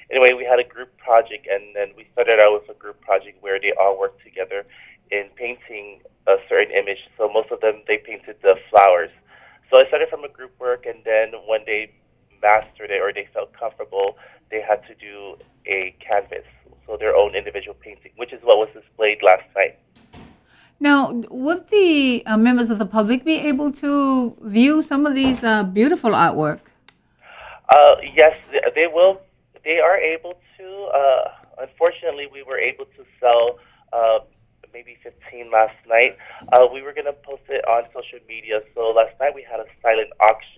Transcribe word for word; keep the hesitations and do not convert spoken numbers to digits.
anyway, we had a group project, and then we started out with a group project where they all worked together in painting a certain image. So most of them, they painted the flowers. So I started from a group work, and then when they mastered it or they felt comfortable, they had to do a canvas, so their own individual painting, which is what was displayed last night. Now, would the uh, members of the public be able to view some of these uh, beautiful artwork? Uh, yes, th- they will. They are able to. Uh, unfortunately, we were able to sell uh, maybe fifteen last night. Uh, we were gonna post it on social media. So last night we had a silent auction